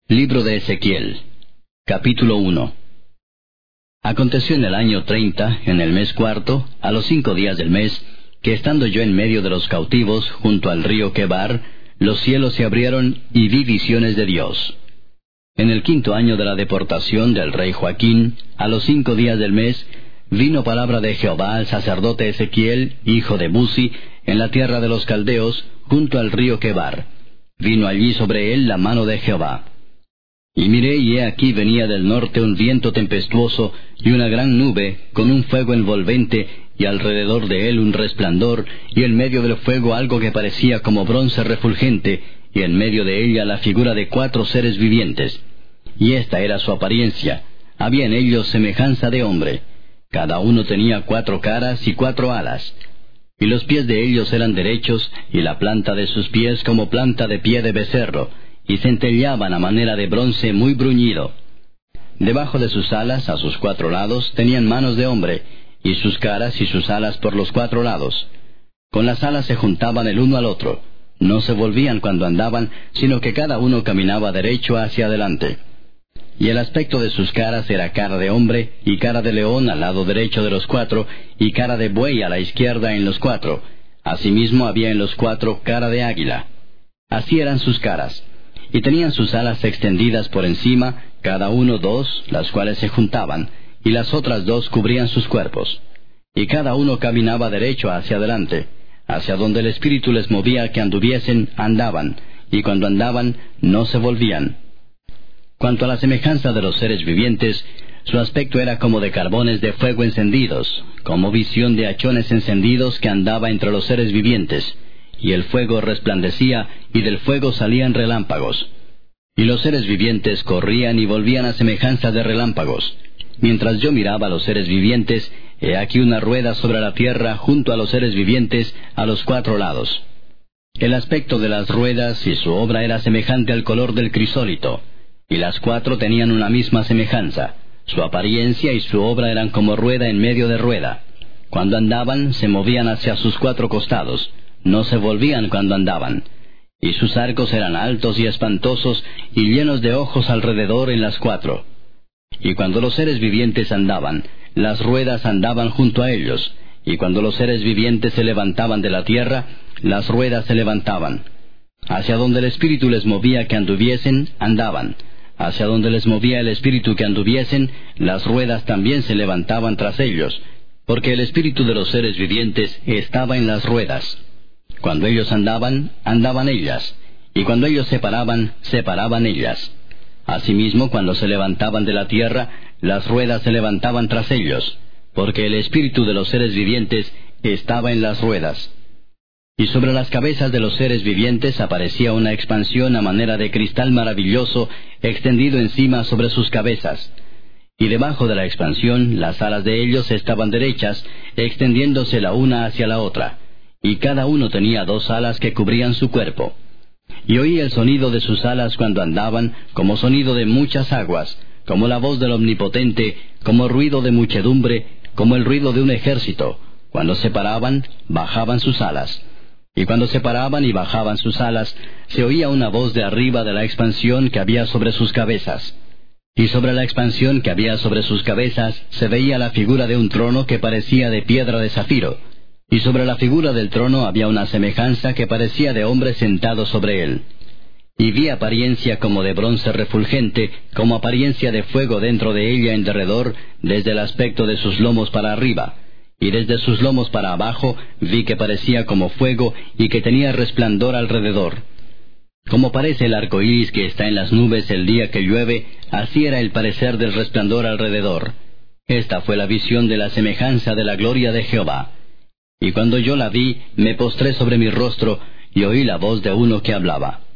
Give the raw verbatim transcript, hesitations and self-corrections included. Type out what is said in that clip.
Libro de Ezequiel, capítulo uno. Aconteció en el año treinta, en el mes cuarto, a los cinco días del mes, que estando yo en medio de los cautivos, junto al río Quebar, los cielos se abrieron y vi visiones de Dios. En el quinto año de la deportación del rey Joaquín, a los cinco días del mes, vino palabra de Jehová al sacerdote Ezequiel, hijo de Buzi, en la tierra de los caldeos, junto al río Quebar. Vino allí sobre él la mano de Jehová. Y miré, y he aquí venía del norte un viento tempestuoso, y una gran nube, con un fuego envolvente, y alrededor de él un resplandor, y en medio del fuego algo que parecía como bronce refulgente, y en medio de ella la figura de cuatro seres vivientes. Y esta era su apariencia: había en ellos semejanza de hombre. Cada uno tenía cuatro caras y cuatro alas. Y los pies de ellos eran derechos, y la planta de sus pies como planta de pie de becerro, y centelleaban a manera de bronce muy bruñido. Debajo de sus alas, a sus cuatro lados, tenían manos de hombre, y sus caras y sus alas por los cuatro lados. Con las alas se juntaban el uno al otro, no se volvían cuando andaban, sino que cada uno caminaba derecho hacia adelante. Y el aspecto de sus caras era cara de hombre, y cara de león al lado derecho de los cuatro, y cara de buey a la izquierda en los cuatro. Asimismo había en los cuatro cara de águila. Así eran sus caras. Y tenían sus alas extendidas por encima, cada uno dos, las cuales se juntaban, y las otras dos cubrían sus cuerpos. Y cada uno caminaba derecho hacia adelante, hacia donde el Espíritu les movía que anduviesen, andaban, y cuando andaban, no se volvían. Cuanto a la semejanza de los seres vivientes, su aspecto era como de carbones de fuego encendidos, como visión de hachones encendidos que andaba entre los seres vivientes. Y el fuego resplandecía, y del fuego salían relámpagos. Y los seres vivientes corrían y volvían a semejanza de relámpagos. Mientras yo miraba a los seres vivientes, he aquí una rueda sobre la tierra junto a los seres vivientes a los cuatro lados. El aspecto de las ruedas y su obra era semejante al color del crisólito, y las cuatro tenían una misma semejanza. Su apariencia y su obra eran como rueda en medio de rueda. Cuando andaban, se movían hacia sus cuatro costados. No se volvían cuando andaban. Y sus arcos eran altos y espantosos, y llenos de ojos alrededor en las cuatro. Y cuando los seres vivientes andaban, las ruedas andaban junto a ellos, y cuando los seres vivientes se levantaban de la tierra, las ruedas se levantaban. Hacia donde el Espíritu les movía que anduviesen, andaban. Hacia donde les movía el Espíritu que anduviesen, las ruedas también se levantaban tras ellos, porque el Espíritu de los seres vivientes estaba en las ruedas. Cuando ellos andaban, andaban ellas, y cuando ellos se paraban, se paraban ellas. Asimismo, cuando se levantaban de la tierra, las ruedas se levantaban tras ellos, porque el espíritu de los seres vivientes estaba en las ruedas. Y sobre las cabezas de los seres vivientes aparecía una expansión a manera de cristal maravilloso, extendido encima sobre sus cabezas. Y debajo de la expansión, las alas de ellos estaban derechas, extendiéndose la una hacia la otra. Y cada uno tenía dos alas que cubrían su cuerpo. Y oí el sonido de sus alas cuando andaban, como sonido de muchas aguas, como la voz del Omnipotente, como ruido de muchedumbre, como el ruido de un ejército. Cuando se paraban, bajaban sus alas. Y cuando se paraban y bajaban sus alas, se oía una voz de arriba de la expansión que había sobre sus cabezas. Y sobre la expansión que había sobre sus cabezas, se veía la figura de un trono que parecía de piedra de zafiro. Y sobre la figura del trono había una semejanza que parecía de hombre sentado sobre él. Y vi apariencia como de bronce refulgente, como apariencia de fuego dentro de ella en derredor, desde el aspecto de sus lomos para arriba. Y desde sus lomos para abajo vi que parecía como fuego y que tenía resplandor alrededor. Como parece el arco iris que está en las nubes el día que llueve, así era el parecer del resplandor alrededor. Esta fue la visión de la semejanza de la gloria de Jehová. Y cuando yo la vi, me postré sobre mi rostro, y oí la voz de uno que hablaba.